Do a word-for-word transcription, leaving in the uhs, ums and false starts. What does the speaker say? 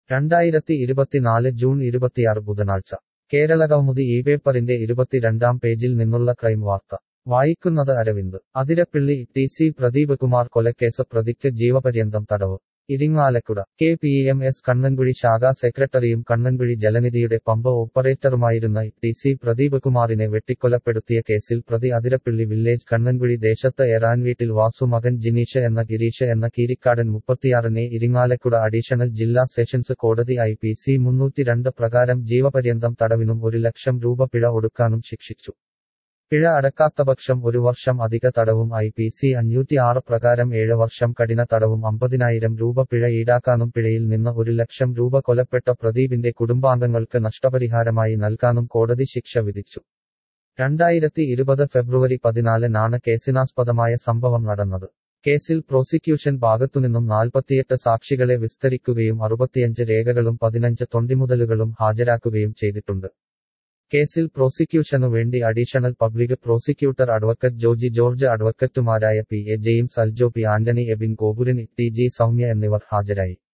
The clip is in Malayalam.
രണ്ടായിരത്തി ഇരുപത്തിനാല് ജൂൺ ഇരുപത്തിയാറ് ബുധനാഴ്ച കേരളകൗമുദി ഈ പേപ്പറിന്റെ ഇരുപത്തിരണ്ടാം പേജിൽ നിന്നുള്ള ക്രൈം വാർത്ത വായിക്കുന്നത് അരവിന്ദ് അതിരപ്പിള്ളി ടി സി പ്രദീപ് കുമാർ കൊലക്കേസ് പ്രതിക്ക് ജീവപര്യന്തം തടവ് Irinjalakuda K P M S Kannankuzhi ശാഖാ സെക്രട്ടറിയും കണ്ണൻകുഴി ജലനിധിയുടെ പമ്പ് ഓപ്പറേറ്ററുമായിരുന്ന ടി സി പ്രദീപ് കുമാറിനെ വെട്ടിക്കൊലപ്പെടുത്തിയ കേസിൽ പ്രതി അതിരപ്പിള്ളി വില്ലേജ് കണ്ണൻകുഴി ദേശത്ത് ഏറാൻവീട്ടിൽ വാസു മകൻ ജിനീഷ് എന്ന ഗിരീഷ് എന്ന കീരിക്കാടൻ മുപ്പത്തിയാറിനെ ഇരിങ്ങാലക്കുട അഡീഷണൽ ജില്ലാ സെഷൻസ് കോടതി ഐ പി സി മുന്നൂറ്റിരണ്ട് പ്രകാരം ജീവപര്യന്തം തടവിനും ഒരു ലക്ഷം രൂപ പിഴ ഒടുക്കാനും ശിക്ഷിച്ചു. പിഴ അടക്കാത്തപക്ഷം ഒരു വർഷം അധിക തടവും ഐ പി സി അഞ്ഞൂറ്റി ആറ് പ്രകാരം ഏഴ് വർഷം കഠിന തടവും അമ്പതിനായിരം രൂപ പിഴ ഈടാക്കാനും പിഴയിൽ നിന്ന് ഒരു ലക്ഷം രൂപ കൊലപ്പെട്ട പ്രദീപിന്റെ കുടുംബാംഗങ്ങൾക്ക് നഷ്ടപരിഹാരമായി നൽകാനും കോടതി ശിക്ഷ വിധിച്ചു. രണ്ടായിരത്തി ഇരുപത് ഫെബ്രുവരി പതിനാലിനാണ് കേസിനാസ്പദമായ സംഭവം നടന്നത്. കേസിൽ പ്രോസിക്യൂഷൻ ഭാഗത്തുനിന്നും നാൽപ്പത്തിയെട്ട് സാക്ഷികളെ വിസ്തരിക്കുകയും അറുപത്തിയഞ്ച് രേഖകളും പതിനഞ്ച് തൊണ്ടിമുതലുകളും ഹാജരാക്കുകയും ചെയ്തിട്ടുണ്ട്. കേസിൽ പ്രോസിക്യൂഷനു വേണ്ടി additional public prosecutor advocate Joji George, അഡ്വക്കറ്റുമാരായ P A James, Aljo P Antony, Ebin Gopuran, T G Soumya എന്നിവർ ഹാജരായി.